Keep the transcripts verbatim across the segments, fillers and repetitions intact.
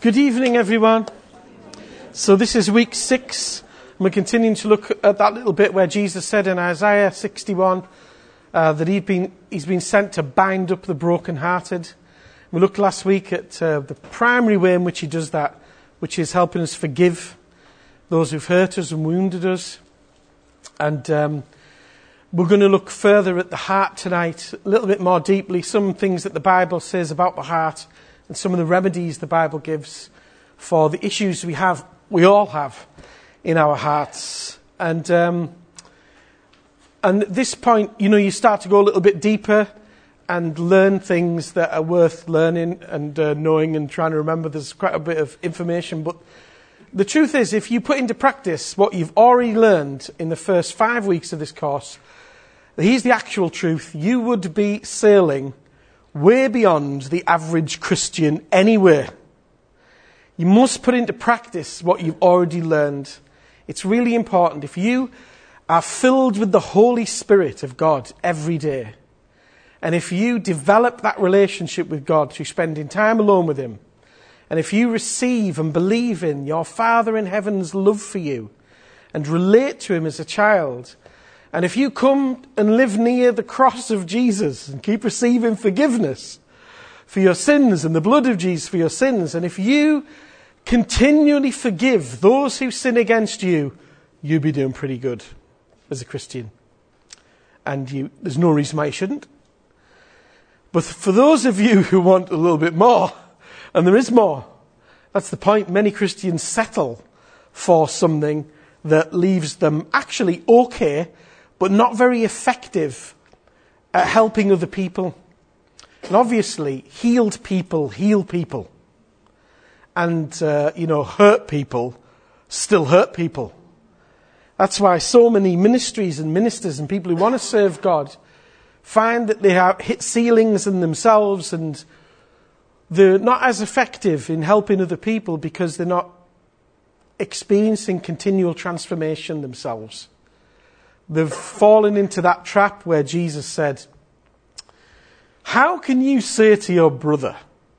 Good evening, everyone. So this is week six, and we're continuing to look at that little bit where Jesus said in Isaiah sixty-one uh, that he'd been, he's been sent to bind up the brokenhearted. We looked last week at uh, the primary way in which he does that, which is helping us forgive those who've hurt us and wounded us. And um, we're going to look further at the heart tonight, a little bit more deeply, some things that the Bible says about the heart, and some of the remedies the Bible gives for the issues we have, we all have in our hearts. And um, and at this point, you know, you start to go a little bit deeper and learn things that are worth learning and uh, knowing and trying to remember. There's quite a bit of information. But the truth is, if you put into practice what you've already learned in the first five weeks of this course, here's the actual truth. You would be sailing way beyond the average Christian anywhere. You must put into practice what you've already learned. It's really important. If you are filled with the Holy Spirit of God every day, and if you develop that relationship with God through spending time alone with Him, and if you receive and believe in your Father in heaven's love for you, and relate to Him as a child, and if you come and live near the cross of Jesus and keep receiving forgiveness for your sins and the blood of Jesus for your sins, and if you continually forgive those who sin against you, you'll be doing pretty good as a Christian. And you, there's no reason why you shouldn't. But for those of you who want a little bit more, and there is more, that's the point. Many Christians settle for something that leaves them actually okay, but not very effective at helping other people. And obviously, healed people heal people. And, uh, you know, hurt people still hurt people. That's why so many ministries and ministers and people who want to serve God find that they have hit ceilings in themselves, and they're not as effective in helping other people because they're not experiencing continual transformation themselves. They've fallen into that trap where Jesus said, how can you say to your brother,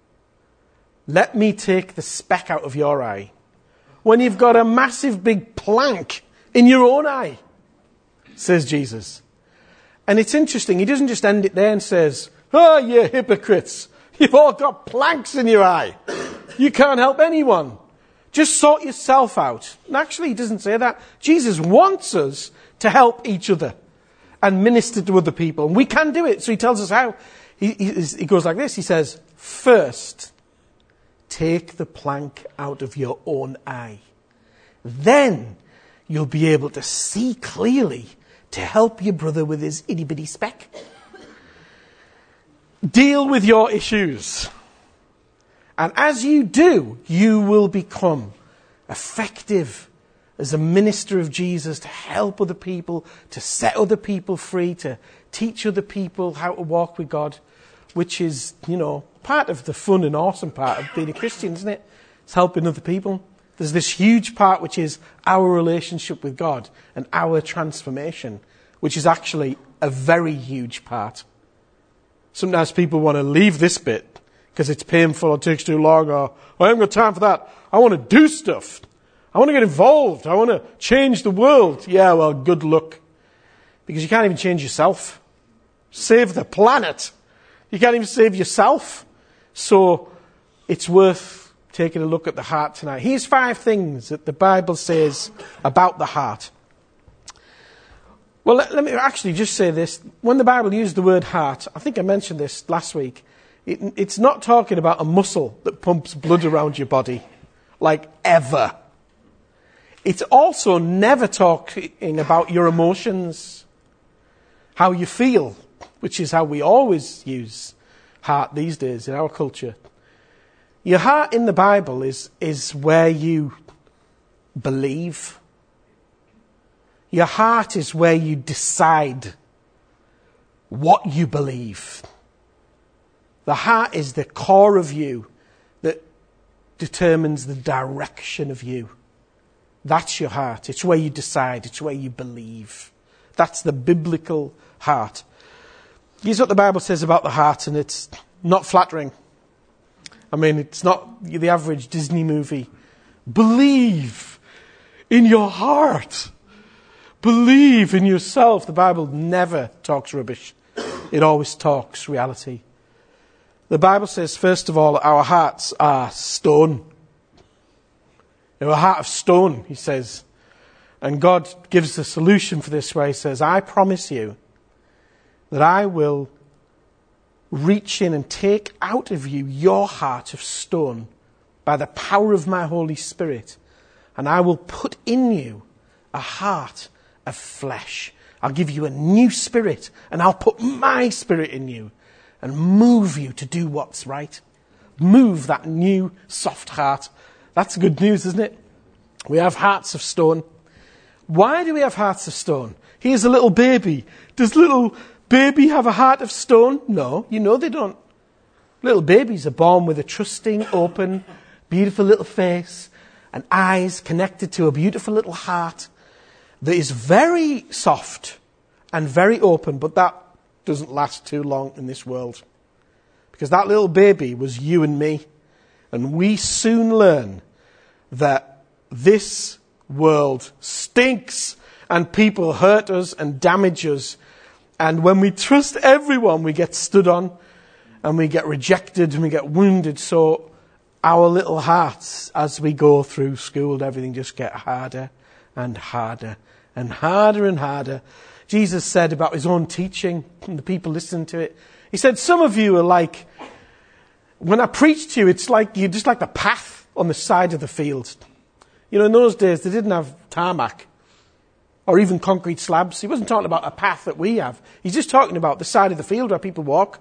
let me take the speck out of your eye, when you've got a massive big plank in your own eye, says Jesus. And it's interesting, he doesn't just end it there and says, oh, you hypocrites, you've all got planks in your eye. You can't help anyone. Just sort yourself out. And actually, he doesn't say that. Jesus wants us to help each other and minister to other people. And we can do it. So he tells us how. He, he, he goes like this. He says, first, take the plank out of your own eye. Then you'll be able to see clearly to help your brother with his itty-bitty speck. Deal with your issues. And as you do, you will become effective as a minister of Jesus to help other people, to set other people free, to teach other people how to walk with God, which is, you know, part of the fun and awesome part of being a Christian, isn't it? It's helping other people. There's this huge part which is our relationship with God and our transformation, which is actually a very huge part. Sometimes people want to leave this bit because it's painful or takes too long, or I haven't got time for that. I want to do stuff. I want to get involved. I want to change the world. Yeah, well, good luck. Because you can't even change yourself. Save the planet. You can't even save yourself. So it's worth taking a look at the heart tonight. Here's five things that the Bible says about the heart. Well, let, let me actually just say this. When the Bible used the word heart, I think I mentioned this last week, it, it's not talking about a muscle that pumps blood around your body, like ever. It's also never talking about your emotions, how you feel, which is how we always use heart these days in our culture. Your heart in the Bible is, is where you believe. Your heart is where you decide what you believe. The heart is the core of you that determines the direction of you. That's your heart. It's where you decide. It's where you believe. That's the biblical heart. Here's what the Bible says about the heart, and it's not flattering. I mean, it's not the average Disney movie. Believe in your heart. Believe in yourself. The Bible never talks rubbish. It always talks reality. The Bible says, first of all, our hearts are stone. They're a heart of stone, he says. And God gives the solution for this where he says, I promise you that I will reach in and take out of you your heart of stone by the power of my Holy Spirit. And I will put in you a heart of flesh. I'll give you a new spirit, and I'll put my spirit in you and move you to do what's right. Move that new soft heart. That's good news, isn't it? We have hearts of stone. Why do we have hearts of stone? Here's a little baby. Does little baby have a heart of stone? No, you know they don't. Little babies are born with a trusting, open, beautiful little face and eyes connected to a beautiful little heart that is very soft and very open, but that doesn't last too long in this world. Because that little baby was you and me. And we soon learn that this world stinks and people hurt us and damage us. And when we trust everyone, we get stood on and we get rejected and we get wounded. So our little hearts, as we go through school and everything, just get harder and harder and harder and harder. Jesus said about his own teaching, and the people listening to it, he said, some of you are like, when I preach to you, it's like you're just like the path on the side of the field. You know, in those days, they didn't have tarmac or even concrete slabs. He wasn't talking about a path that we have. He's just talking about the side of the field where people walk.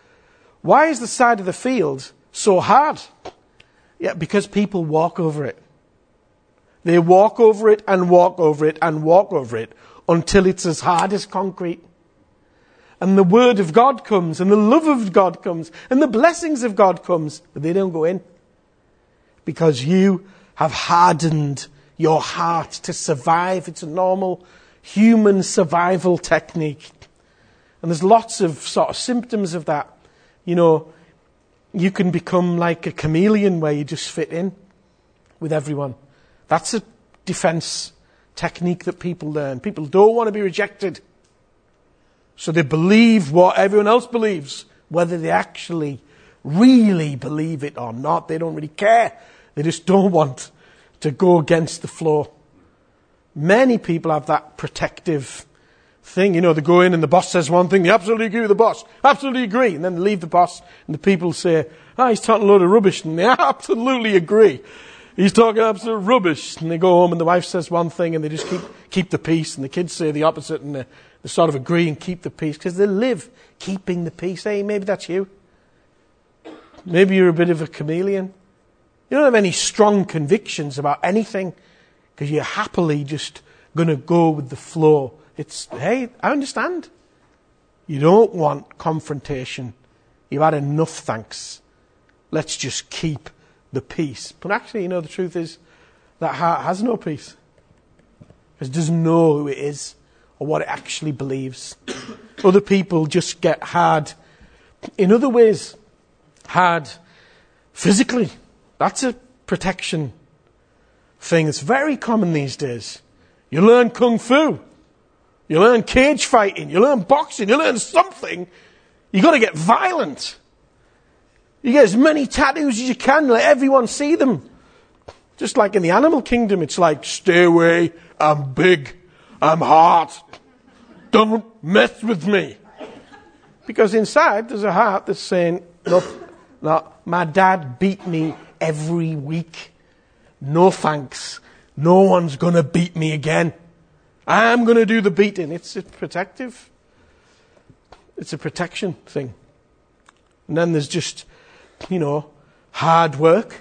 Why is the side of the field so hard? Yeah, because people walk over it. They walk over it and walk over it and walk over it until it's as hard as concrete. And the word of God comes and the love of God comes and the blessings of God comes, but they don't go in. Because you have hardened your heart to survive. It's a normal human survival technique. And there's lots of sort of symptoms of that. You know, you can become like a chameleon where you just fit in with everyone. That's a defense technique that people learn. People don't want to be rejected. So they believe what everyone else believes, whether they actually really believe it or not. They don't really care. They just don't want to go against the flow. Many people have that protective thing. You know, they go in and the boss says one thing, they absolutely agree with the boss, absolutely agree. And then they leave the boss and the people say, ah, oh, he's talking a load of rubbish. And they absolutely agree. He's talking absolute rubbish. And they go home and the wife says one thing and they just keep keep the peace. And the kids say the opposite and they, they sort of agree and keep the peace because they live keeping the peace. Hey, maybe that's you. Maybe you're a bit of a chameleon. You don't have any strong convictions about anything because you're happily just going to go with the flow. It's, hey, I understand. You don't want confrontation. You've had enough, thanks. Let's just keep the peace. But actually, you know, the truth is that heart has no peace. Because it doesn't know who it is or what it actually believes. Other people just get hard in other ways. Hard physically. That's a protection thing. It's very common these days. You learn kung fu. You learn cage fighting. You learn boxing. You learn something. You've got to get violent. You get as many tattoos as you can. Let everyone see them. Just like in the animal kingdom, it's like, stay away. I'm big. I'm hot. Don't mess with me. Because inside there's a heart that's saying, look, no, my dad beat me every week. No thanks. No one's going to beat me again. I'm going to do the beating. It's, it's protective. It's a protection thing. And then there's just, you know, hard work.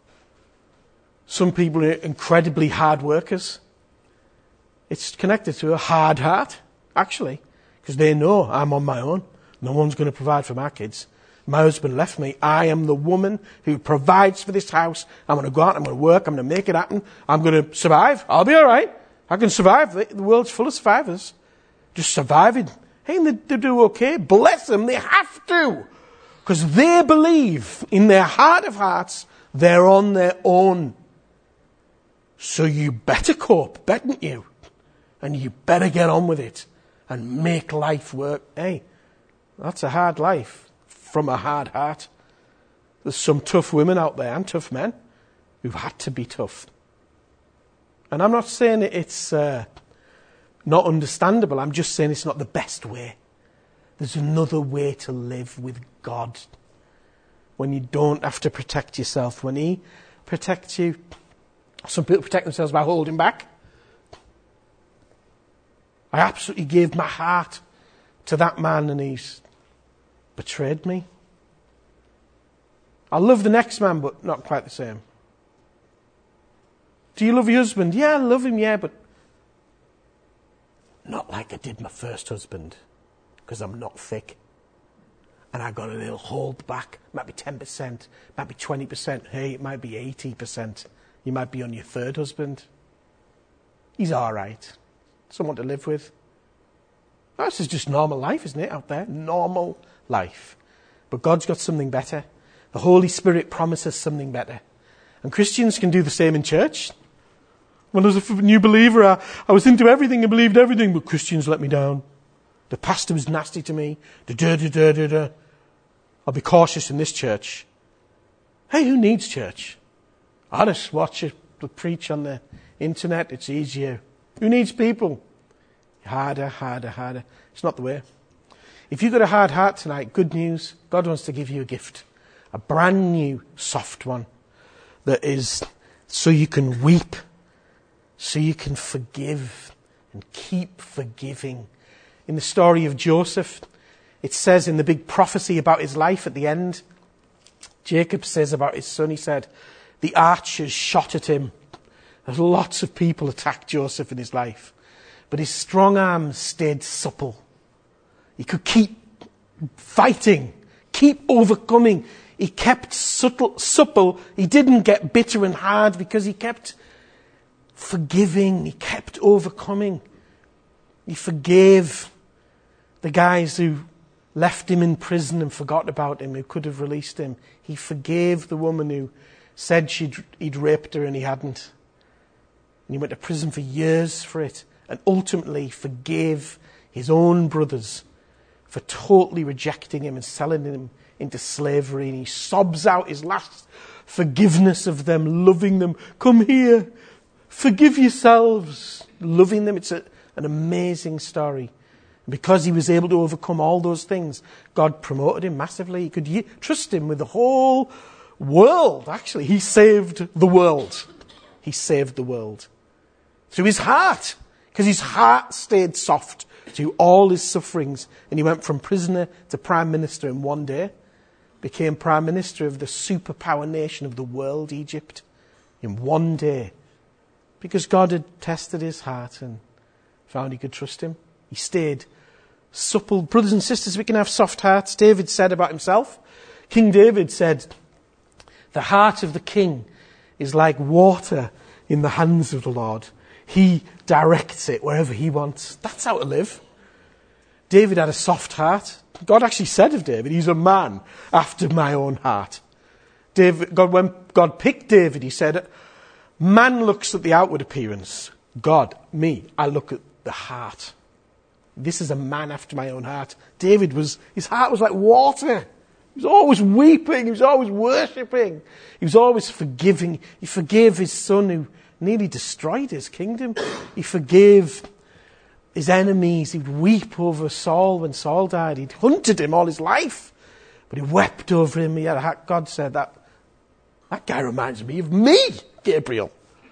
Some people are incredibly hard workers. It's connected to a hard heart, actually, because they know I'm on my own. No one's going to provide for my kids. My husband left me. I am the woman who provides for this house. I'm going to go out, I'm going to work, I'm going to make it happen. I'm going to survive. I'll be all right. I can survive. The world's full of survivors. Just surviving. Hey, and they, they do okay. Bless them. They have to. Because they believe in their heart of hearts they're on their own. So you better cope, better you? And you better get on with it and make life work. Hey, that's a hard life from a hard heart. There's some tough women out there and tough men who've had to be tough. And I'm not saying it's uh, not understandable. I'm just saying it's not the best way. There's another way to live with God. When you don't have to protect yourself. When He protects you. Some people protect themselves by holding back. I absolutely gave my heart to that man and he's betrayed me. I love the next man, but not quite the same. Do you love your husband? Yeah, I love him, yeah, but not like I did my first husband, because I'm not thick. And I got a little hold back. Might be ten percent, might be twenty percent. Hey, it might be eighty percent. You might be on your third husband. He's all right. Someone to live with. This is just normal life, isn't it, out there? Normal life. But God's got something better. The Holy Spirit promises something better. And Christians can do the same in church. When I was a new believer, I, I was into everything and believed everything, but Christians let me down. The pastor was nasty to me. Da, da, da, da, da, da. I'll be cautious in this church. Hey, who needs church? I just watch it preach on the internet. It's easier. Who needs people? Harder, harder, harder. It's not the way. If you've got a hard heart tonight, good news. God wants to give you a gift. A brand new, soft one. That is so you can weep. So you can forgive. And keep forgiving. In the story of Joseph, it says in the big prophecy about his life at the end, Jacob says about his son, he said, the archers shot at him. There's lots of people attacked Joseph in his life. But his strong arm stayed supple. He could keep fighting, keep overcoming. He kept subtle, supple. He didn't get bitter and hard because he kept forgiving. He kept overcoming. He forgave the guys who left him in prison and forgot about him, who could have released him. He forgave the woman who said she'd, he'd raped her and he hadn't. And he went to prison for years for it. And ultimately forgave his own brothers for totally rejecting him and selling him into slavery. And he sobs out his last forgiveness of them, loving them. Come here, forgive yourselves. Loving them. It's a, an amazing story. And because he was able to overcome all those things, God promoted him massively. He could y- trust him with the whole world. Actually, he saved the world. He saved the world. Through his heart. Because his heart stayed soft to all his sufferings. And he went from prisoner to prime minister in one day. Became prime minister of the superpower nation of the world, Egypt. In one day. Because God had tested his heart and found he could trust him. He stayed supple. Brothers and sisters, we can have soft hearts. David said about himself. King David said, the heart of the king is like water in the hands of the Lord. He directs it wherever he wants. That's how to live. David had a soft heart. God actually said of David, he's a man after my own heart. David, God, when God picked David, he said, man looks at the outward appearance. God, me, I look at the heart. This is a man after my own heart. David was, his heart was like water. He was always weeping. He was always worshipping. He was always forgiving. He forgave his son who nearly destroyed his kingdom. He forgave his enemies. He'd weep over Saul when Saul died. He'd hunted him all his life. But he wept over him. He had a, God said, that, that guy reminds me of me, Gabriel.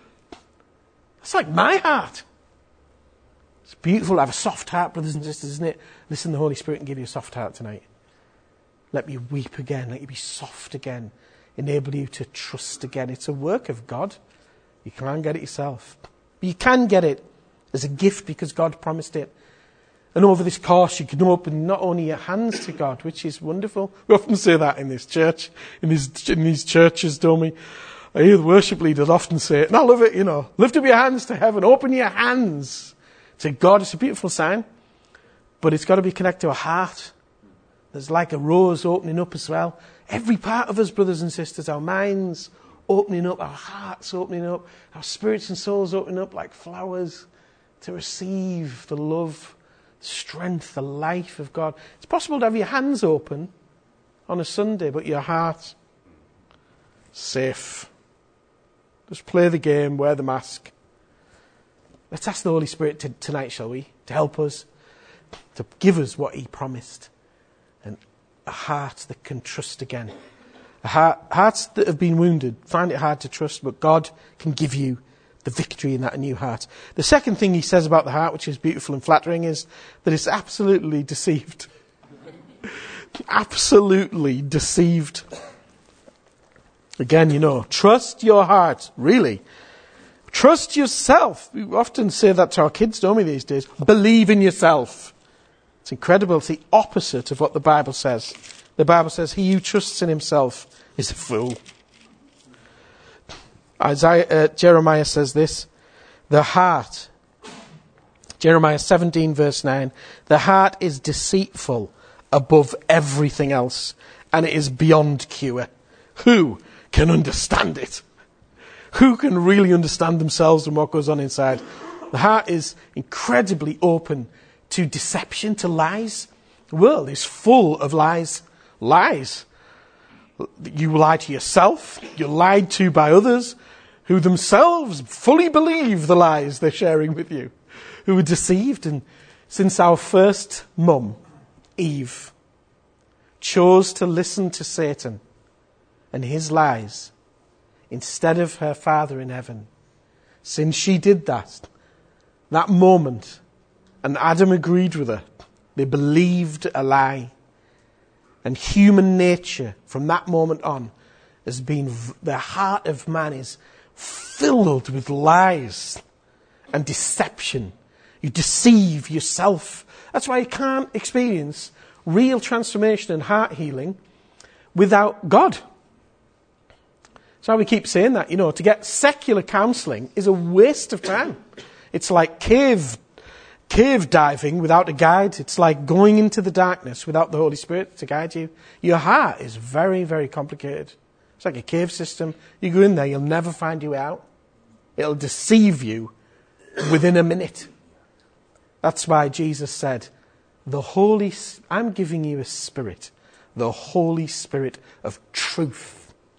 That's like my heart. It's beautiful to have a soft heart, brothers and sisters, isn't it? Listen, the Holy Spirit can give you a soft heart tonight. Let me weep again. Let you be soft again. Enable you to trust again. It's a work of God. You can't get it yourself. But you can get it as a gift because God promised it. And over this course, you can open not only your hands to God, which is wonderful. We often say that in this church, in these, in these churches, don't we? I hear the worship leaders often say it, and I love it, you know. Lift up your hands to heaven. Open your hands to God. It's a beautiful sign. But it's got to be connected to a heart. There's like a rose opening up as well. Every part of us, brothers and sisters, our minds opening up, our hearts opening up, our spirits and souls opening up like flowers to receive the love, strength, the life of God. It's possible to have your hands open on a Sunday, but your heart safe. Just play the game, wear the mask. Let's ask the Holy Spirit to, tonight, shall we? To help us, to give us what he promised. And a heart that can trust again. A heart, hearts that have been wounded find it hard to trust, but God can give you the victory in that new heart. The second thing he says about the heart, which is beautiful and flattering, is that it's absolutely deceived. Absolutely deceived. Again, you know, trust your heart, really. Trust yourself. We often say that to our kids, don't we, these days? Believe in yourself. It's incredible. It's the opposite of what the Bible says. The Bible says, he who trusts in himself is a fool. Isaiah, uh, Jeremiah says this, the heart, Jeremiah seventeen verse nine, the heart is deceitful above everything else, and it is beyond cure. Who can understand it? Who can really understand themselves and what goes on inside? The heart is incredibly open to deception, to lies. The world is full of lies. Lies. You lie to yourself. You're lied to by others who themselves fully believe the lies they're sharing with you, who are deceived. And since our first mum, Eve, chose to listen to Satan and his lies instead of her Father in heaven, since she did that, that moment, and Adam agreed with her, they believed a lie. And human nature, from that moment on, has been, the heart of man is filled with lies and deception. You deceive yourself. That's why you can't experience real transformation and heart healing without God. So we keep saying that, you know, to get secular counselling is a waste of time. It's like cave cave diving without a guide. It's like going into the darkness without the Holy Spirit to guide you. Your heart is very, very complicated. It's like a cave system. You go in there, you'll never find your way out. It'll deceive you within a minute. That's why Jesus said, the Holy, I'm giving you a spirit, the Holy Spirit of truth.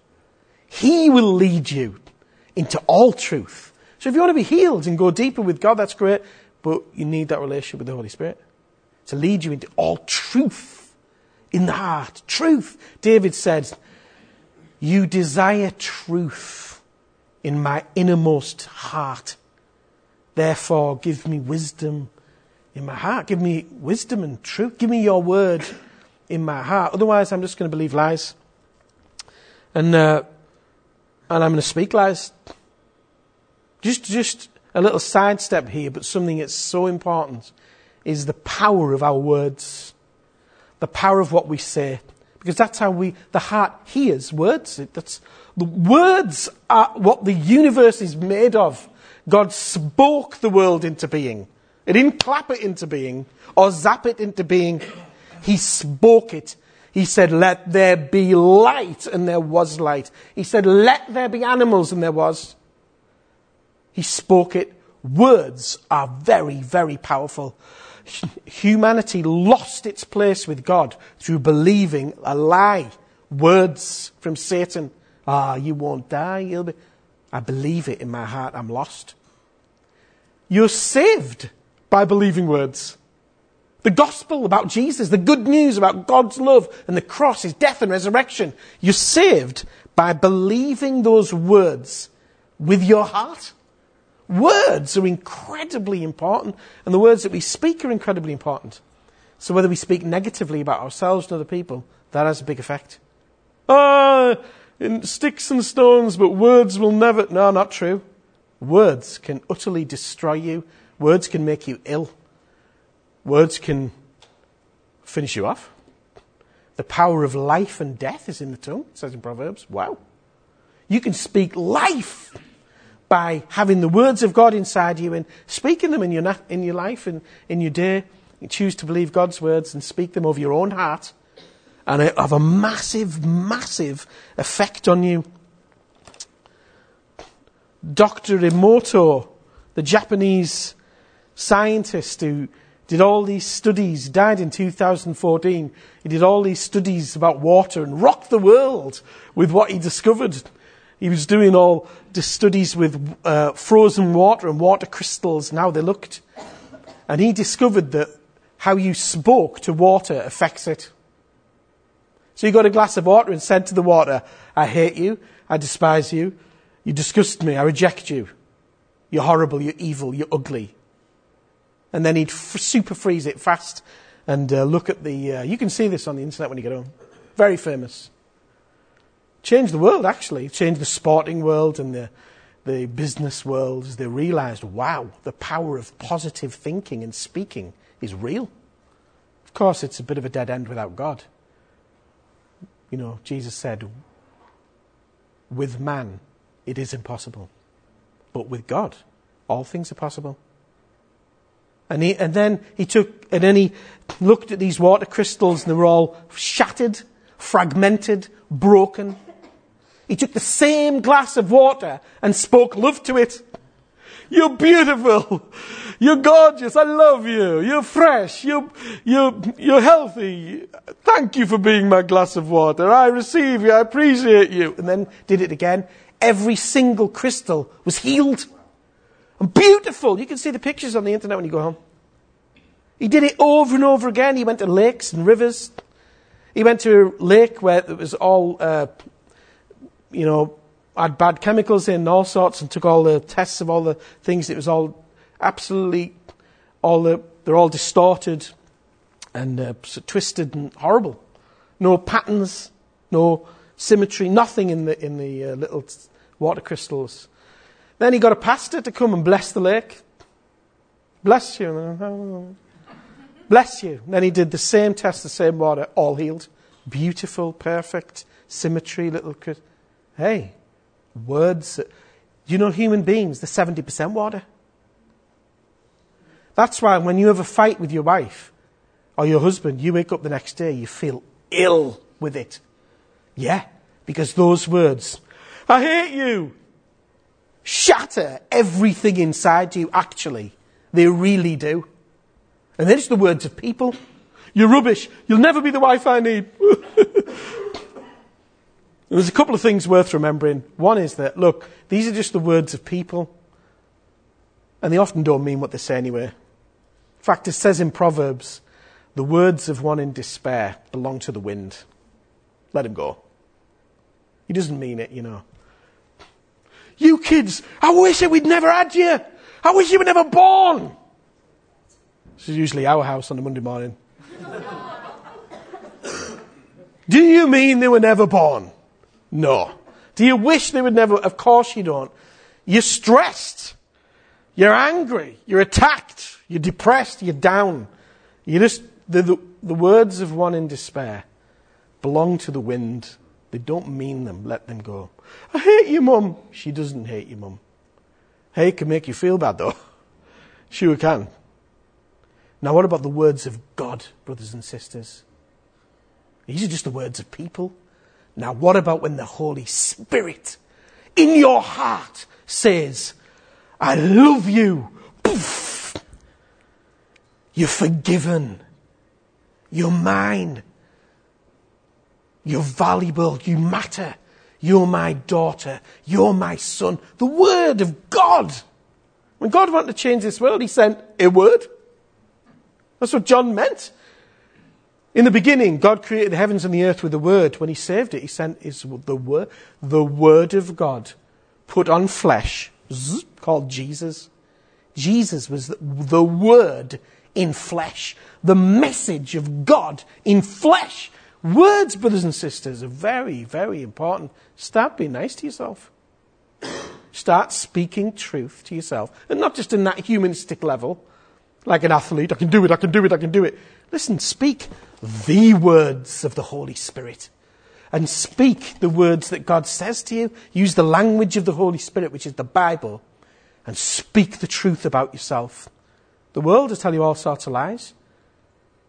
He will lead you into all truth. So if you want to be healed and go deeper with God, that's great. But you need that relationship with the Holy Spirit to lead you into all truth in the heart. Truth. David said, you desire truth in my innermost heart. Therefore, give me wisdom in my heart. Give me wisdom and truth. Give me your word in my heart. Otherwise, I'm just going to believe lies. And, uh, and I'm going to speak lies. Just, just a little sidestep here, but something that's so important is the power of our words. The power of what we say. Because that's how we, the heart hears words. That's, the words are what the universe is made of. God spoke the world into being. He didn't clap it into being or zap it into being. He spoke it. He said, let there be light, and there was light. He said, let there be animals, and there was. He spoke it. Words are very, very powerful. Humanity lost its place with God through believing a lie. Words from Satan. Ah, you won't die. You'll be... I believe it in my heart. I'm lost. You're saved by believing words. The gospel about Jesus, the good news about God's love and the cross, his death and resurrection. You're saved by believing those words with your heart. Words are incredibly important, and the words that we speak are incredibly important. So whether we speak negatively about ourselves and other people, that has a big effect. Ah, in sticks and stones, but words will never... No, not true. Words can utterly destroy you. Words can make you ill. Words can finish you off. The power of life and death is in the tongue, it says in Proverbs. Wow. You can speak life by having the words of God inside you and speaking them in your na- in your life and in your day. You choose to believe God's words and speak them over your own heart. And it have a massive, massive effect on you. Doctor Emoto, the Japanese scientist who did all these studies, died in two thousand fourteen. He did all these studies about water and rocked the world with what he discovered. He was doing all the studies with uh, frozen water and water crystals and how they looked. And he discovered that how you spoke to water affects it. So you got a glass of water and said to the water, I hate you, I despise you, you disgust me, I reject you. You're horrible, you're evil, you're ugly. And then he'd f- super freeze it fast and uh, look at the... Uh, you can see this on the internet when you get home. Very famous. Changed the world, actually. Changed the sporting world and the, the business world as they realised, wow, the power of positive thinking and speaking is real. Of course, it's a bit of a dead end without God. You know, Jesus said, with man, it is impossible. But with God, all things are possible. And he, and then he took, and then he looked at these water crystals and they were all shattered, fragmented, broken. He took the same glass of water and spoke love to it. You're beautiful. You're gorgeous. I love you. You're fresh. You're, you're, you're healthy. Thank you for being my glass of water. I receive you. I appreciate you. And then did it again. Every single crystal was healed. And beautiful. You can see the pictures on the internet when you go home. He did it over and over again. He went to lakes and rivers. He went to a lake where it was all, uh, you know, had bad chemicals in, all sorts, and took all the tests of all the things. It was all absolutely, all the, they're all distorted and uh, twisted and horrible. No patterns, no symmetry, nothing in the in the uh, little water crystals. Then he got a pastor to come and bless the lake. Bless you. Bless you. Then he did the same test, the same water, all healed. Beautiful, perfect, symmetry, little... Hey, words. Do you know human beings, they're seventy percent water. That's why when you have a fight with your wife or your husband, you wake up the next day, you feel ill with it. Yeah, because those words, I hate you, shatter everything inside you, actually. They really do. And they're just the words of people. You're rubbish. You'll never be the wife I need. There's a couple of things worth remembering. One is that, look, these are just the words of people. And they often don't mean what they say anyway. In fact, it says in Proverbs, the words of one in despair belong to the wind. Let him go. He doesn't mean it, you know. You kids, I wish we'd never had you. I wish you were never born. This is usually our house on a Monday morning. Do you mean they were never born? No. Do you wish they would never? Of course you don't. You're stressed. You're angry. You're attacked. You're depressed. You're down. You just the, the the words of one in despair belong to the wind. They don't mean them. Let them go. I hate you, Mum. She doesn't hate you, Mum. Hey, it can make you feel bad, though. Sure can. Now, what about the words of God, brothers and sisters? These are just the words of people. Now, what about when the Holy Spirit in your heart says, I love you. Poof. You're forgiven. You're mine. You're valuable. You matter. You're my daughter. You're my son. The word of God. When God wanted to change this world, he sent a word. That's what John meant. In the beginning, God created the heavens and the earth with a word. When he saved it, he sent his, the word, the word of God put on flesh, zzz, called Jesus. Jesus was the, the word in flesh. The message of God in flesh. Words, brothers and sisters, are very, very important. Start being nice to yourself. Start speaking truth to yourself. And not just in that humanistic level, like an athlete. I can do it, I can do it, I can do it. Listen, speak the words of the Holy Spirit. And speak the words that God says to you. Use the language of the Holy Spirit, which is the Bible. And speak the truth about yourself. The world will tell you all sorts of lies.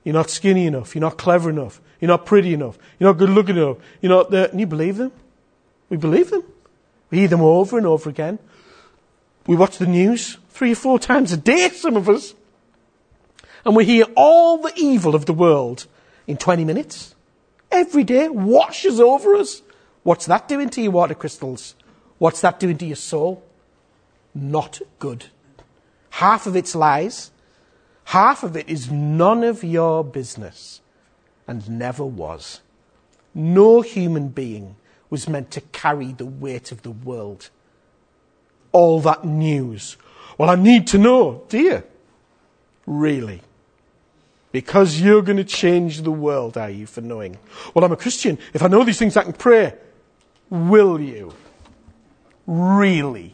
You're not skinny enough. You're not clever enough. You're not pretty enough. You're not good looking enough. You're not there. And you believe them. We believe them. We hear them over and over again. We watch the news three or four times a day, some of us. And we hear all the evil of the world in twenty minutes. Every day washes over us. What's that doing to your water crystals? What's that doing to your soul? Not good. Half of it's lies. Half of it is none of your business. And never was. No human being was meant to carry the weight of the world. All that news. Well, I need to know. Do you? Really? Because you're going to change the world, are you, for knowing? Well, I'm a Christian. If I know these things, I can pray. Will you? Really?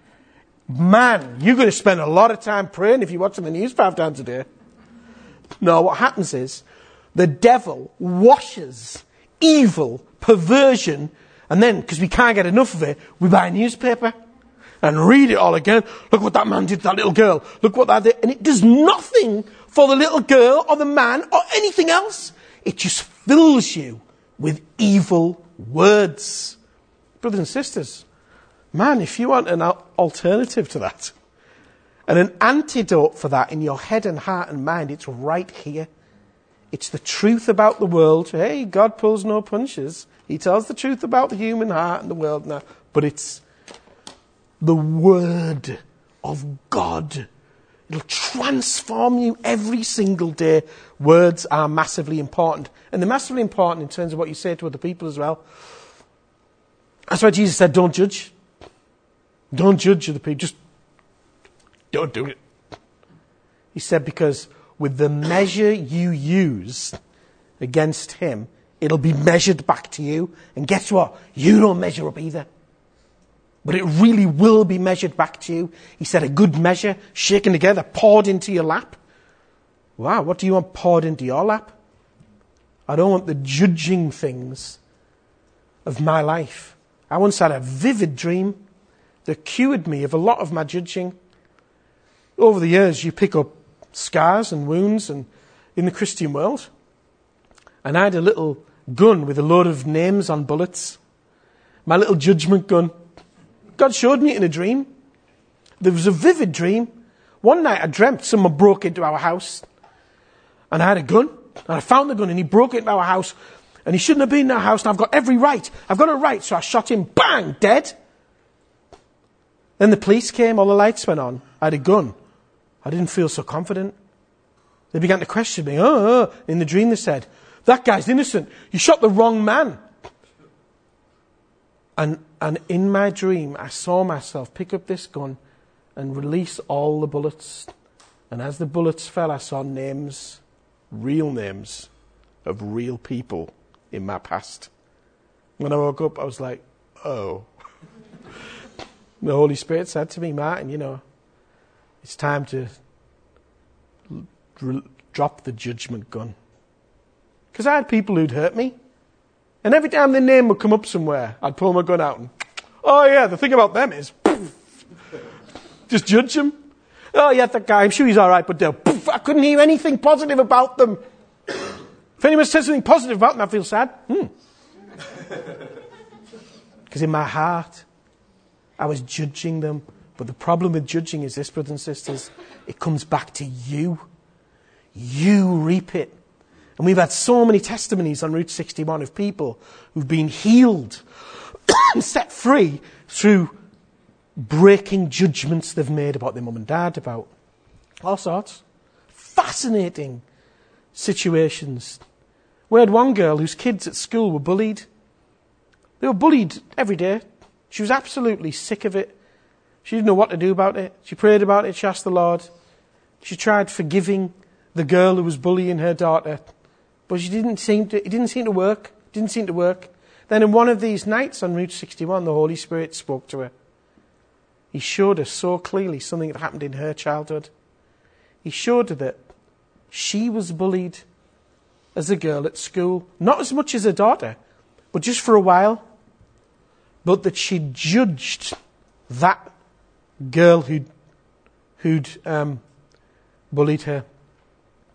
Man, you're going to spend a lot of time praying if you're watching the news five times a day. No, what happens is the devil washes evil, perversion, and then, because we can't get enough of it, we buy a newspaper and read it all again. Look what that man did to that little girl. Look what that did. And it does nothing for the little girl or the man or anything else. It just fills you with evil words. Brothers and sisters, man, if you want an alternative to that, and an antidote for that in your head and heart and mind, it's right here. It's the truth about the world. Hey, God pulls no punches. He tells the truth about the human heart and the world now. But it's the Word of God. It'll transform you every single day. Words are massively important. And they're massively important in terms of what you say to other people as well. That's why Jesus said, don't judge. Don't judge other people. Just don't do it. He said, because with the measure you use against him, it'll be measured back to you. And guess what? You don't measure up either. But it really will be measured back to you. He said, a good measure, shaken together, poured into your lap. Wow, what do you want poured into your lap? I don't want the judging things of my life. I once had a vivid dream that cured me of a lot of my judging. Over the years, you pick up scars and wounds and in the Christian world. And I had a little gun with a load of names on bullets. My little judgment gun. God showed me it in a dream. There was a vivid dream. One night I dreamt someone broke into our house. And I had a gun. And I found the gun and he broke into our house. And he shouldn't have been in our house. And I've got every right. I've got a right. So I shot him. Bang! Dead. Then the police came. All the lights went on. I had a gun. I didn't feel so confident. They began to question me. Oh, oh. In the dream they said, that guy's innocent. You shot the wrong man. And and in my dream, I saw myself pick up this gun and release all the bullets. And as the bullets fell, I saw names, real names of real people in my past. When I woke up, I was like, oh. The Holy Spirit said to me, Martin, you know, it's time to r- drop the judgment gun. Because I had people who'd hurt me. And every time their name would come up somewhere, I'd pull my gun out and, oh yeah, the thing about them is, poof, just judge them. Oh yeah, that guy, I'm sure he's alright, but they'll, poof, I couldn't hear anything positive about them. If anyone says something positive about them, I feel sad. Hmm. Because in my heart, I was judging them. But the problem with judging is this, brothers and sisters, it comes back to you. You reap it. And we've had so many testimonies on Route sixty-one of people who've been healed and set free through breaking judgments they've made about their mum and dad, about all sorts. Fascinating situations. We had one girl whose kids at school were bullied. They were bullied every day. She was absolutely sick of it. She didn't know what to do about it. She prayed about it. She asked the Lord. She tried forgiving the girl who was bullying her daughter. But she didn't seem to, it didn't seem to work. It didn't seem to work. Then in one of these nights on Route sixty-one, the Holy Spirit spoke to her. He showed her so clearly something that happened in her childhood. He showed her that she was bullied as a girl at school. Not as much as her daughter, but just for a while. But that she judged that girl who'd, who'd um, bullied her.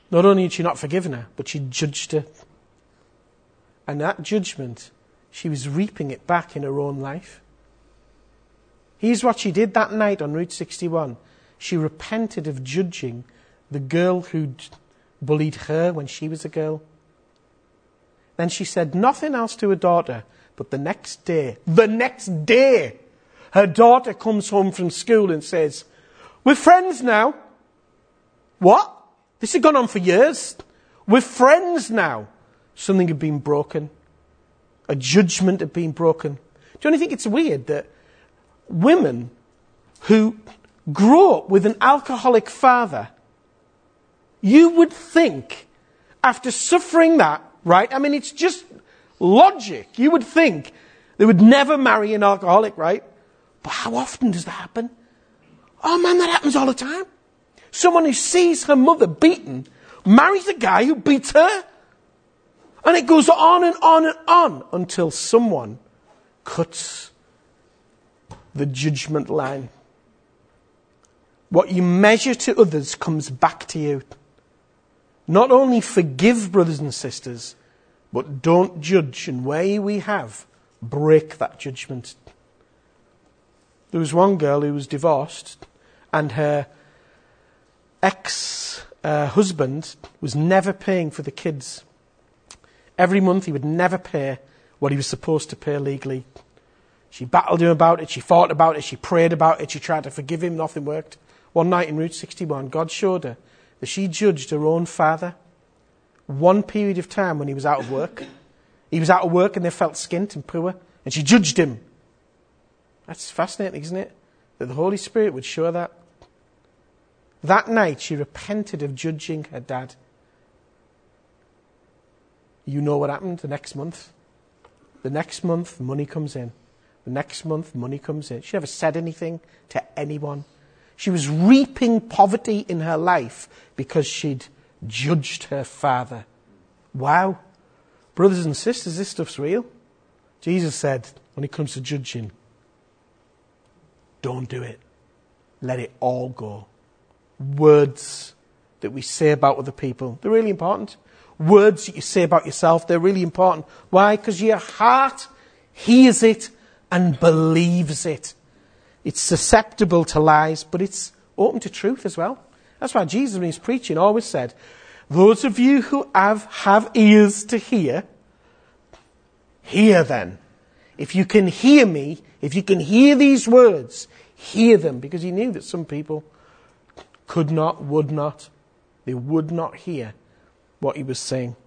Not only had she not forgiven her, but she judged her. And that judgment, she was reaping it back in her own life. Here's what she did that night on Route sixty-one. She repented of judging the girl who'd bullied her when she was a girl. Then she said nothing else to her daughter, but the next day, the next day, her daughter comes home from school and says, "We're friends now." What? This had gone on for years. We're friends now. Something had been broken. A judgment had been broken. Do you think it's weird that women who grow up with an alcoholic father, you would think, after suffering that, right? I mean, it's just logic. You would think they would never marry an alcoholic, right? But how often does that happen? Oh man, that happens all the time. Someone who sees her mother beaten marries a guy who beats her. And it goes on and on and on until someone cuts the judgment line. What you measure to others comes back to you. Not only forgive brothers and sisters, but don't judge. And where we have, break that judgment. There was one girl who was divorced, and her ex-husband uh, was never paying for the kids. Every month he would never pay what he was supposed to pay legally. She battled him about it, she fought about it, she prayed about it, she tried to forgive him, nothing worked. One night in Route sixty-one, God showed her that she judged her own father. One period of time when he was out of work. He was out of work and they felt skint and poor, and she judged him. That's fascinating, isn't it? That the Holy Spirit would show that. That night she repented of judging her dad. You know what happened the next month? The next month, money comes in. The next month, money comes in. She never said anything to anyone. She was reaping poverty in her life because she'd judged her father. Wow. Brothers and sisters, this stuff's real. Jesus said, when it comes to judging, don't do it. Let it all go. Words that we say about other people, they're really important. Words that you say about yourself, they're really important. Why? Because your heart hears it and believes it. It's susceptible to lies, but it's open to truth as well. That's why Jesus, when he's preaching, always said, those of you who have, have ears to hear, hear then. If you can hear me, if you can hear these words, hear them. Because he knew that some people could not, would not, they would not hear what he was saying.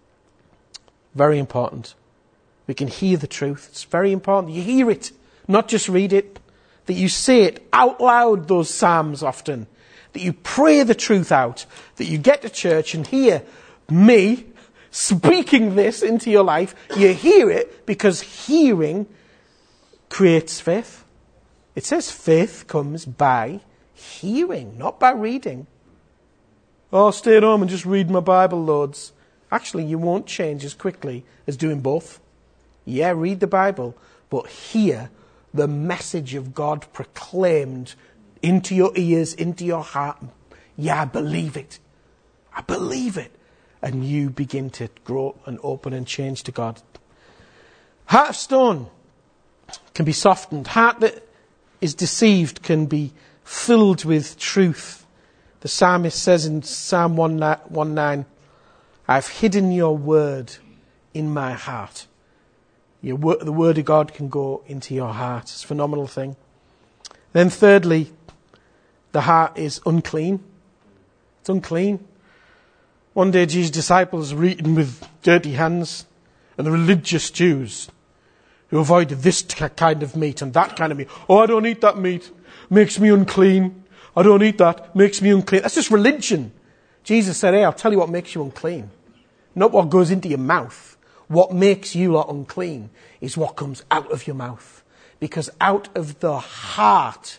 Very important. We can hear the truth. It's very important. You hear it, not just read it. That you say it out loud, those psalms often. That you pray the truth out. That you get to church and hear me speaking this into your life. You hear it because hearing creates faith. It says faith comes by hearing, not by reading. Oh, stay at home and just read my Bible loads. Actually, you won't change as quickly as doing both. Yeah, read the Bible, but hear the message of God proclaimed into your ears, into your heart. Yeah, I believe it. I believe it. And you begin to grow and open and change to God. Heart of stone can be softened. Heart that is deceived can be filled with truth. The psalmist says in Psalm one nine, I've hidden your word in my heart. Your word, the word of God can go into your heart. It's a phenomenal thing. Then thirdly, the heart is unclean. It's unclean. One day Jesus' disciples were eating with dirty hands, and the religious Jews who avoided this kind of meat and that kind of meat. Oh, I don't eat that meat. Makes me unclean. I don't eat that. Makes me unclean. That's just religion. Jesus said, hey, I'll tell you what makes you unclean. Not what goes into your mouth. What makes you lot unclean is what comes out of your mouth. Because out of the heart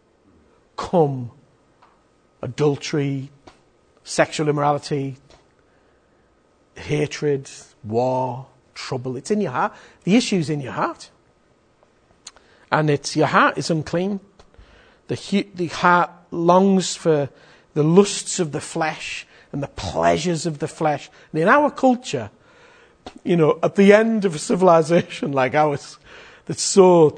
come adultery, sexual immorality, hatred, war, trouble. It's in your heart. The issue's in your heart. And it's your heart is unclean. The, the heart longs for the lusts of the flesh and the pleasures of the flesh. And in our culture, you know, at the end of a civilization like ours, that's so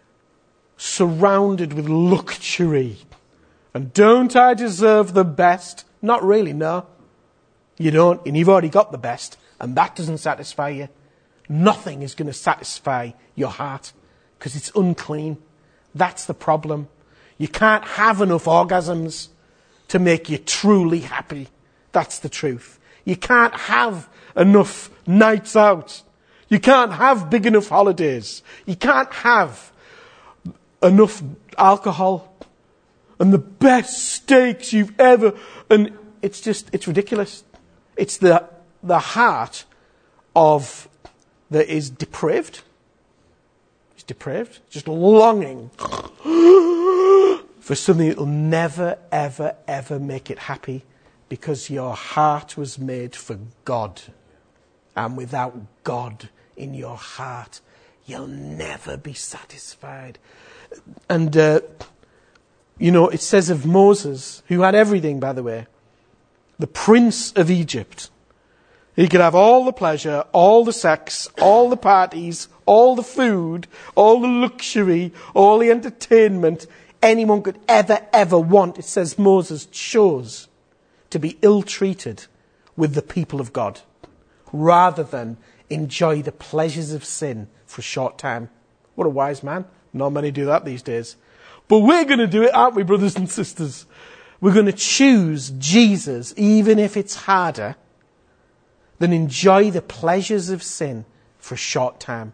surrounded with luxury, and don't I deserve the best? Not really, no. You don't, and you've already got the best, and that doesn't satisfy you. Nothing is going to satisfy your heart, because it's unclean. That's the problem. You can't have enough orgasms to make you truly happy. That's the truth. You can't have enough nights out. You can't have big enough holidays. You can't have enough alcohol and the best steaks you've ever... And it's just, it's ridiculous. It's the the heart of that is depraved. It's depraved. Just longing for something that will never, ever, ever make it happy, because your heart was made for God. And without God in your heart, you'll never be satisfied. And, uh, you know, it says of Moses, who had everything, by the way, the prince of Egypt. He could have all the pleasure, all the sex, all the parties, all the food, all the luxury, all the entertainment anyone could ever, ever want. It says Moses chose to be ill-treated with the people of God rather than enjoy the pleasures of sin for a short time. What a wise man. Not many do that these days. But we're going to do it, aren't we, brothers and sisters? We're going to choose Jesus, even if it's harder, than enjoy the pleasures of sin for a short time.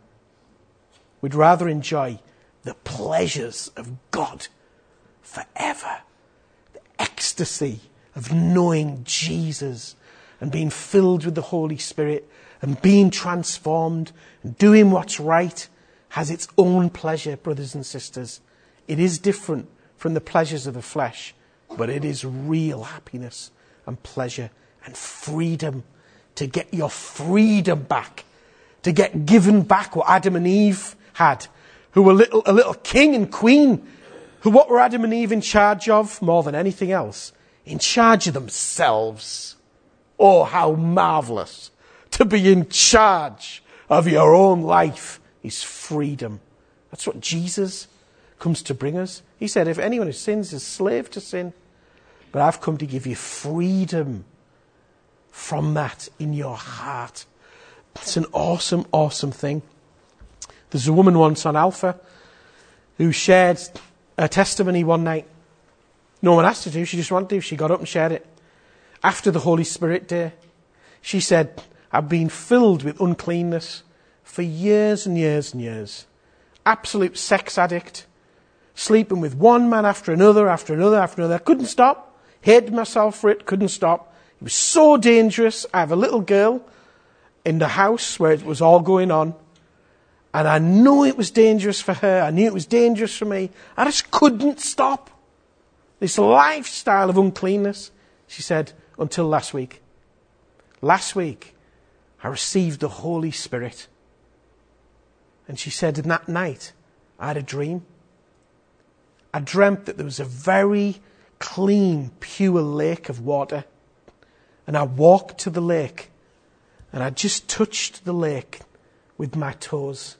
We'd rather enjoy the pleasures of God forever. The ecstasy of knowing Jesus and being filled with the Holy Spirit and being transformed and doing what's right has its own pleasure, brothers and sisters. It is different from the pleasures of the flesh, but it is real happiness and pleasure and freedom. To get your freedom back. To get given back what Adam and Eve had. Who were little, a little king and queen. Who, what were Adam and Eve in charge of more than anything else? In charge of themselves. Oh, how marvellous. To be in charge of your own life is freedom. That's what Jesus comes to bring us. He said, if anyone who sins is slave to sin. But I've come to give you freedom from that in your heart. It's an awesome, awesome thing. There's a woman once on Alpha who shared a testimony one night. No one asked her to, she just wanted to. She got up and shared it. After the Holy Spirit Day, she said, I've been filled with uncleanness for years and years and years. Absolute sex addict. Sleeping with one man after another, after another, after another. I couldn't stop. Hated myself for it, couldn't stop. It was so dangerous. I have a little girl in the house where it was all going on. And I knew it was dangerous for her. I knew it was dangerous for me. I just couldn't stop. This lifestyle of uncleanness. She said, until last week. Last week, I received the Holy Spirit. And she said, in that night, I had a dream. I dreamt that there was a very clean, pure lake of water. And I walked to the lake, and I just touched the lake with my toes.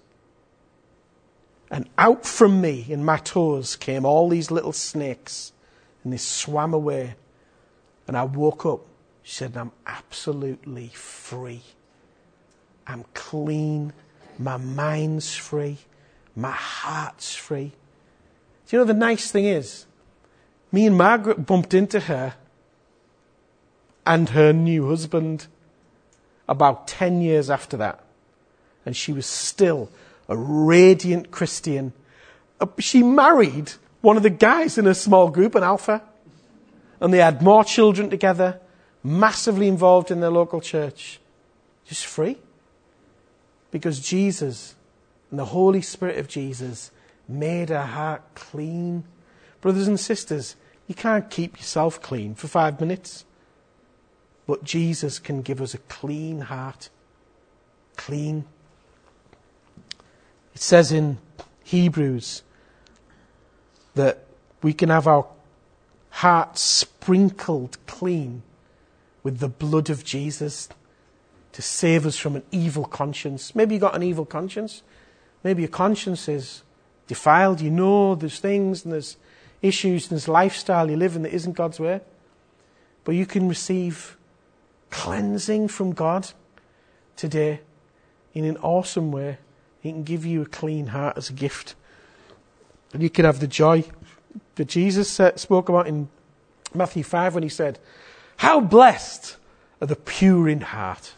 And out from me and my toes came all these little snakes, and they swam away. And I woke up. She said, I'm absolutely free. I'm clean. My mind's free. My heart's free. Do you know the nice thing is? Me and Margaret bumped into her and her new husband about ten years after that. And she was still a radiant Christian. She married one of the guys in a small group, an Alpha. And they had more children together, massively involved in their local church. Just free. Because Jesus and the Holy Spirit of Jesus made her heart clean. Brothers and sisters, you can't keep yourself clean for five minutes. But Jesus can give us a clean heart. Clean. It says in Hebrews that we can have our hearts sprinkled clean with the blood of Jesus to save us from an evil conscience. Maybe you've got an evil conscience. Maybe your conscience is defiled. You know there's things and there's issues and there's lifestyle you live in that isn't God's way. But you can receive cleansing from God today in an awesome way. He can give you a clean heart as a gift. And you can have the joy that Jesus spoke about in Matthew five when he said, "How blessed are the pure in heart,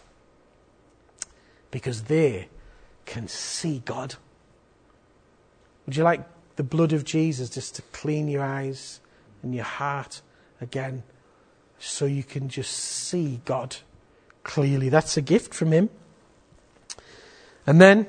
because they can see God." Would you like the blood of Jesus just to clean your eyes and your heart again, so you can just see God clearly? That's a gift from him. And then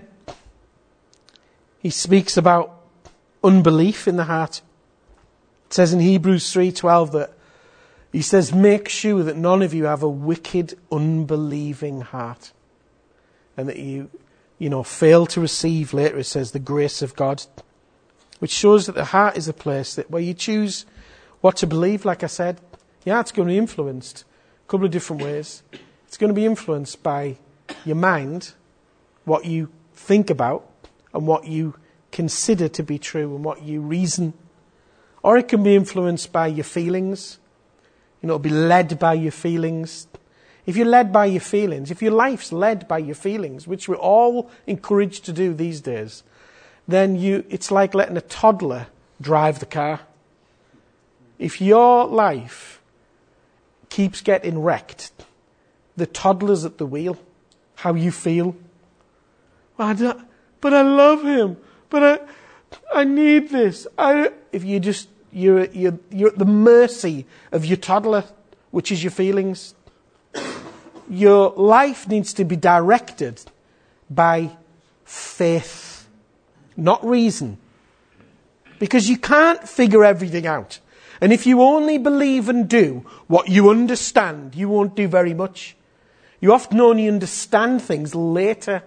he speaks about unbelief in the heart. It says in Hebrews three twelve that he says, "Make sure that none of you have a wicked, unbelieving heart, and that you, you know, fail to receive," later it says, "the grace of God," which shows that the heart is a place that where you choose what to believe. Like I said, your heart's going to be influenced a couple of different ways. It's going to be influenced by your mind, what you think about, and what you consider to be true, and what you reason. Or it can be influenced by your feelings. You know, be led by your feelings. If you're led by your feelings, if your life's led by your feelings, which we're all encouraged to do these days, then you it's like letting a toddler drive the car. If your life keeps getting wrecked, the toddler's at the wheel. How you feel. Well, I don't, but I love him. But I, I need this. I, if you just you're you're you're at the mercy of your toddler, which is your feelings. Your life needs to be directed by faith, not reason, because you can't figure everything out. And if you only believe and do what you understand, you won't do very much. You often only understand things later.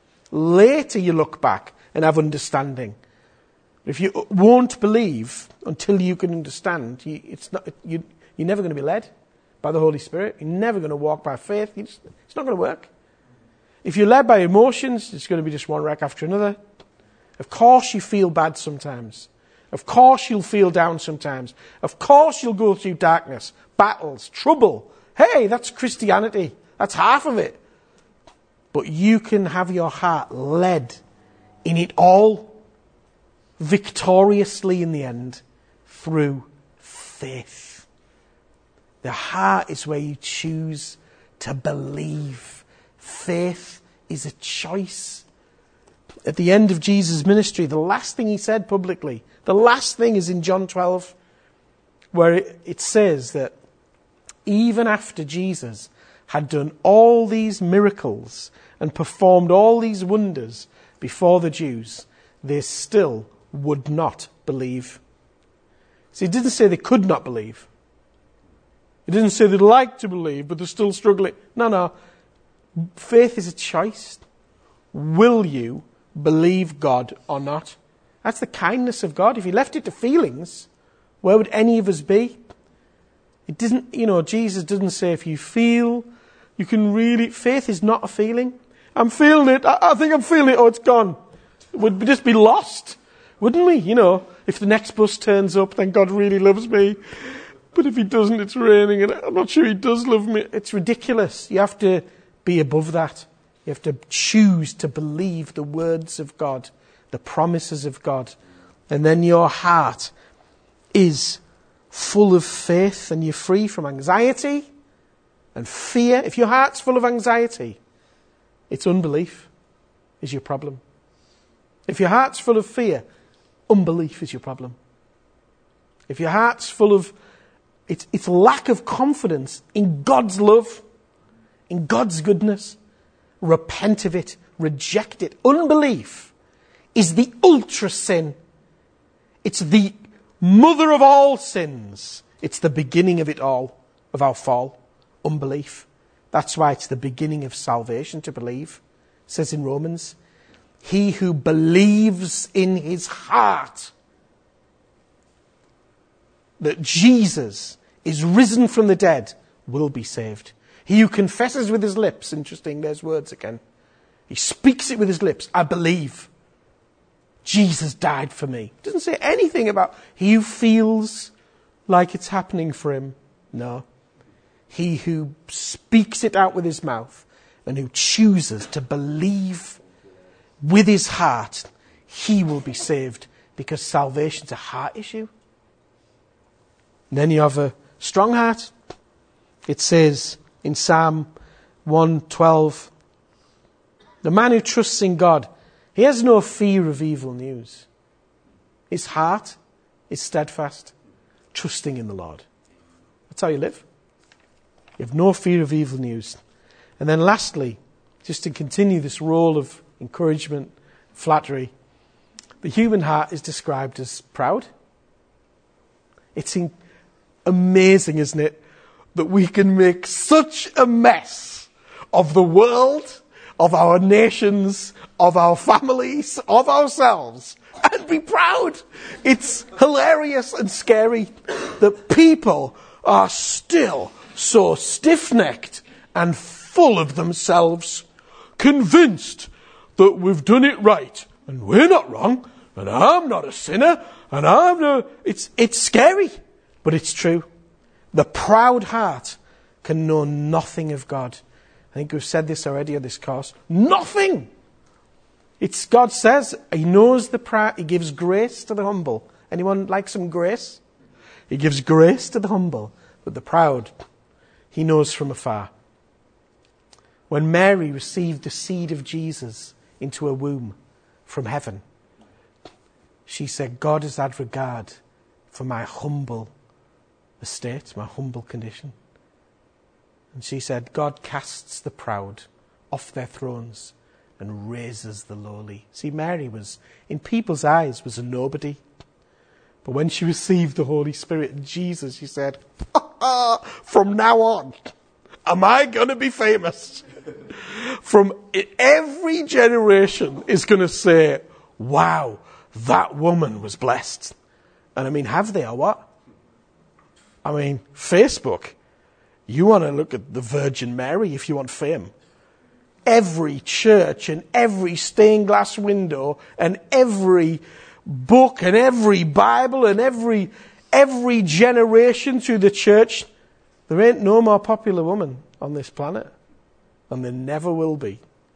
Later you look back and have understanding. If you won't believe until you can understand, you, it's not, you, you're never going to be led by the Holy Spirit. You're never going to walk by faith. Just, it's not going to work. If you're led by emotions, it's going to be just one wreck after another. Of course you feel bad sometimes. Of course you'll feel down sometimes. Of course you'll go through darkness, battles, trouble. Hey, that's Christianity. That's half of it. But you can have your heart led in it all victoriously in the end through faith. The heart is where you choose to believe. Faith is a choice. At the end of Jesus' ministry, the last thing he said publicly, the last thing is in John twelve, where it, it says that even after Jesus had done all these miracles and performed all these wonders before the Jews, they still would not believe. See, it didn't say they could not believe. It didn't say they'd like to believe, but they're still struggling. No, no. Faith is a choice. Will you believe God or not? That's the kindness of God. If he left it to feelings, where would any of us be? It doesn't, you know, Jesus doesn't say if you feel, you can really, faith is not a feeling. I'm feeling it. I, I think I'm feeling it. Oh, it's gone. We'd just be lost, wouldn't we? You know, if the next bus turns up, then God really loves me. But if he doesn't, it's raining and I'm not sure he does love me. It's ridiculous. You have to be above that. You have to choose to believe the words of God, the promises of God. And then your heart is full of faith and you're free from anxiety and fear. If your heart's full of anxiety, it's unbelief is your problem. If your heart's full of fear, unbelief is your problem. If your heart's full of, it's, it's lack of confidence in God's love, in God's goodness, repent of it, reject it. Unbelief is the ultra sin. It's the mother of all sins. It's the beginning of it all, of our fall. Unbelief. That's why it's the beginning of salvation to believe. It says in Romans, he who believes in his heart that Jesus is risen from the dead will be saved. He who confesses with his lips, interesting, there's words again. He speaks it with his lips. I believe Jesus died for me. Doesn't say anything about he who feels like it's happening for him. No. He who speaks it out with his mouth and who chooses to believe with his heart, he will be saved, because salvation's a heart issue. And then you have a strong heart. It says in Psalm one twelve, the man who trusts in God, he has no fear of evil news. His heart is steadfast, trusting in the Lord. That's how you live. You have no fear of evil news. And then lastly, just to continue this role of encouragement, flattery, the human heart is described as proud. It's in- amazing, isn't it, that we can make such a mess of the world, of our nations, of our families, of ourselves, and be proud. It's hilarious and scary that people are still so stiff-necked and full of themselves, convinced that we've done it right, and we're not wrong, and I'm not a sinner, and I'm no... It's, it's scary, but it's true. The proud heart can know nothing of God. I think we've said this already on this course. Nothing! It's God says he knows the proud. He gives grace to the humble. Anyone like some grace? He gives grace to the humble, but the proud he knows from afar. When Mary received the seed of Jesus into her womb from heaven, she said, God has had regard for my humble estate, my humble condition. And she said, God casts the proud off their thrones and raises the lowly. See, Mary was, in people's eyes, was a nobody. But when she received the Holy Spirit and Jesus, she said, from now on, am I going to be famous? From every generation is going to say, wow, that woman was blessed. And I mean, have they or what? I mean, Facebook. You want to look at the Virgin Mary if you want fame. Every church and every stained glass window and every book and every Bible and every every generation through the church, there ain't no more popular woman on this planet, and there never will be,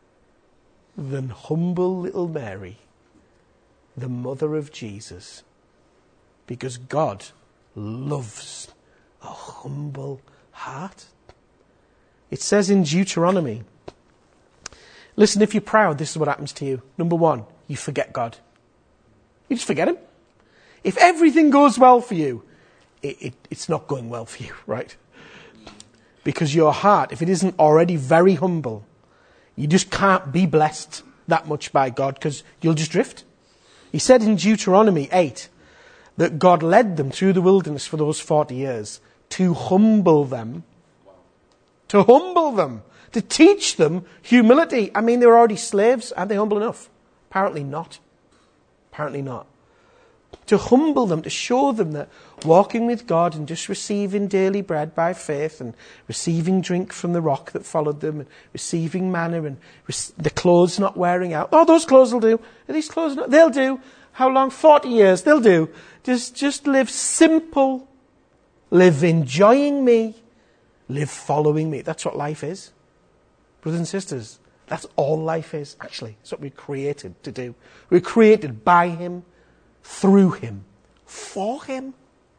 than humble little Mary, the mother of Jesus, because God loves a humble heart. It says in Deuteronomy, listen, if you're proud, this is what happens to you. Number one, you forget God. You just forget him. If everything goes well for you, it, it, it's not going well for you, right? Because your heart, if it isn't already very humble, you just can't be blessed that much by God, because you'll just drift. He said in Deuteronomy eight that God led them through the wilderness for those forty years to humble them. To humble them. To teach them humility. I mean, they were already slaves. Aren't they humble enough? Apparently not. Apparently not. To humble them, to show them that walking with God and just receiving daily bread by faith and receiving drink from the rock that followed them and receiving manna and rec- the clothes not wearing out. Oh, those clothes will do. Are these clothes not? They'll do. How long? forty years. They'll do. Just, just live simple. Live enjoying me. Live following me. That's what life is. Brothers and sisters, that's all life is, actually. It's what we're created to do. We're created by him, through him, for him.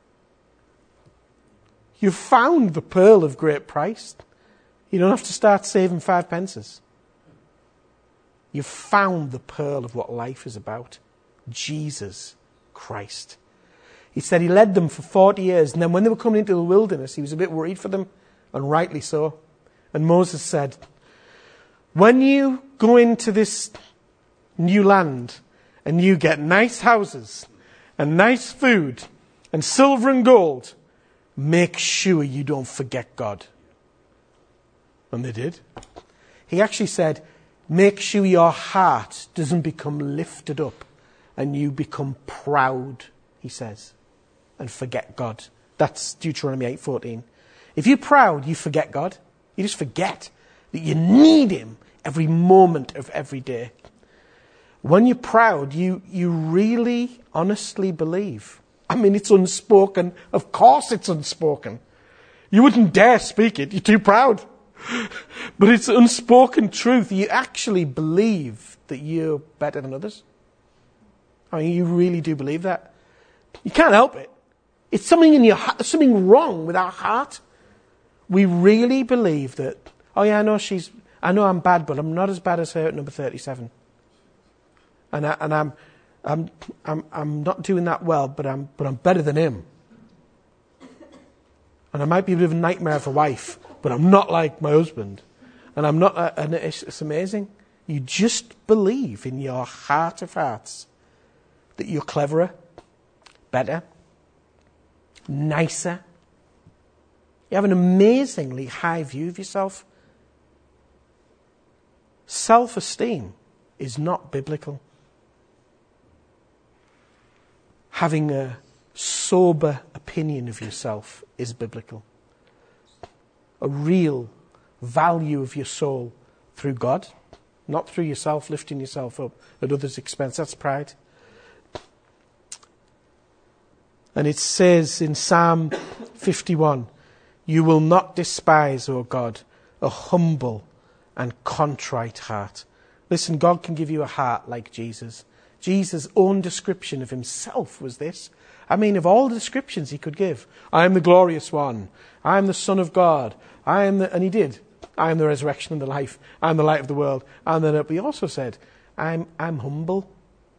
You've found the pearl of great price. You don't have to start saving five pences. You've found the pearl of what life is about. Jesus Christ. He said he led them for forty years, and then when they were coming into the wilderness, he was a bit worried for them, and rightly so. And Moses said, when you go into this new land and you get nice houses and nice food and silver and gold, make sure you don't forget God. And they did. He actually said, make sure your heart doesn't become lifted up and you become proud, he says, and forget God. That's Deuteronomy eight fourteen. If you're proud, you forget God. You just forget that you need him every moment of every day. When you're proud, you, you really honestly believe. I mean, it's unspoken. Of course it's unspoken. You wouldn't dare speak it. You're too proud. But it's unspoken truth. You actually believe that you're better than others. I mean, you really do believe that. You can't help it. It's something in your heart. There's something wrong with our heart. We really believe that, oh yeah, I know she's, I know I'm bad, but I'm not as bad as her at number thirty-seven. And I, and I'm, I'm, I'm, I'm not doing that well, but I'm, but I'm better than him. And I might be a bit of a nightmare of a wife, but I'm not like my husband. And I'm not, uh, and it's, it's amazing. You just believe in your heart of hearts that you're cleverer, better, nicer. You have an amazingly high view of yourself. Self-esteem is not biblical. Having a sober opinion of yourself is biblical. A real value of your soul through God, not through yourself lifting yourself up at others' expense. That's pride. And it says in Psalm fifty-one, you will not despise, O God, a humble and contrite heart. Listen, God can give you a heart like Jesus. Jesus' own description of himself was this. I mean, of all the descriptions he could give, I am the glorious one. I am the Son of God. I am the, and he did. I am the resurrection and the life. I am the light of the world. And then he also said, I'm, I'm humble.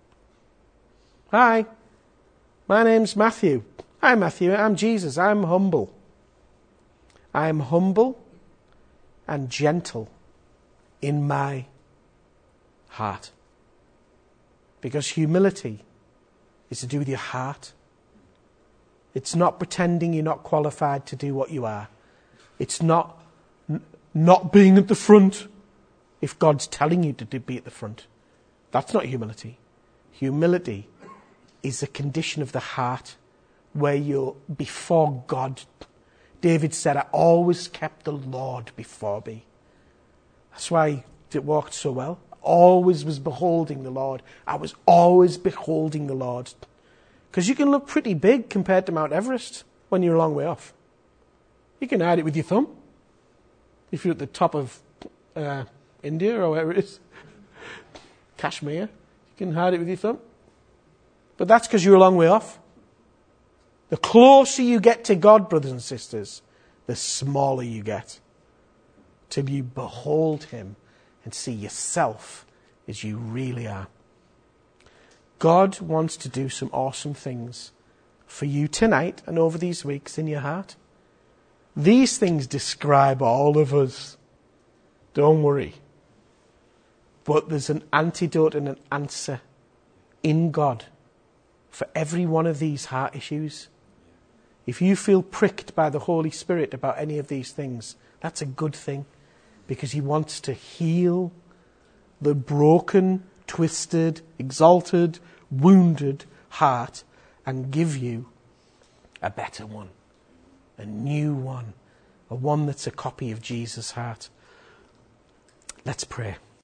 Hi, my name's Matthew. I'm Matthew. I'm Jesus. I'm humble. I am humble and gentle in my heart. Because humility is to do with your heart. It's not pretending you're not qualified to do what you are. It's not n- not being at the front if God's telling you to do, be at the front. That's not humility. Humility is a condition of the heart where you're before God. David said, I always kept the Lord before me. That's why it walked so well. Always was beholding the Lord. I was always beholding the Lord. Because you can look pretty big compared to Mount Everest when you're a long way off. You can hide it with your thumb. If you're at the top of uh, India or wherever it is. Kashmir. You can hide it with your thumb. But that's because you're a long way off. The closer you get to God, brothers and sisters, the smaller you get. Till you behold him and see yourself as you really are. God wants to do some awesome things for you tonight and over these weeks in your heart. These things describe all of us. Don't worry. But there's an antidote and an answer in God for every one of these heart issues. If you feel pricked by the Holy Spirit about any of these things, that's a good thing. Because he wants to heal the broken, twisted, exalted, wounded heart and give you a better one, a new one, a one that's a copy of Jesus' heart. Let's pray.